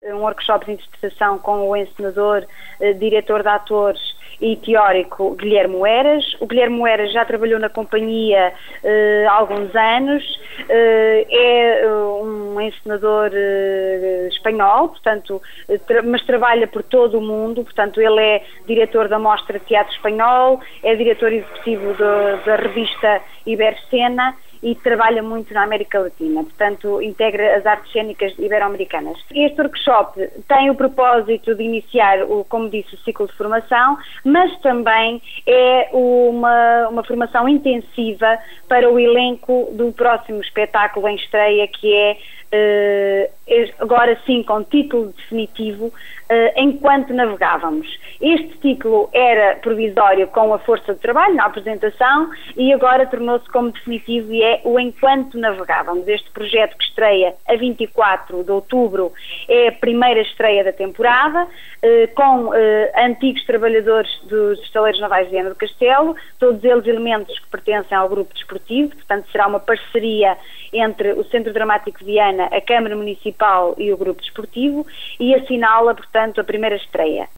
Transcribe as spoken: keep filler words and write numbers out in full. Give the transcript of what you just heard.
um workshop de interpretação com o encenador, eh, diretor de atores e teórico Guilherme Heras. O Guilherme Heras já trabalhou na companhia eh, há alguns anos, eh, é um encenador eh, espanhol, portanto, tra mas trabalha por todo o mundo, portanto ele é diretor da Mostra de Teatro Espanhol, é diretor executivo do, da revista Ibercena e trabalha muito na América Latina, portanto integra as artes cênicas ibero-americanas. Este workshop tem o propósito de iniciar, o, como disse, o ciclo de formação, mas também é uma, uma formação intensiva para o elenco do próximo espetáculo em estreia, que é Uh, agora sim com título definitivo, uh, Enquanto Navegávamos. Este título era provisório com a Força de Trabalho na apresentação e agora tornou-se como definitivo e é o Enquanto Navegávamos. Este projeto que estreia a vinte e quatro de outubro é a primeira estreia da temporada, uh, com uh, antigos trabalhadores dos Estaleiros Navais de Viana do Castelo, todos eles elementos que pertencem ao grupo desportivo, portanto será uma parceria entre o Centro Dramático de Viana, a Câmara Municipal e o Grupo Desportivo, e assinala, portanto, a primeira estreia.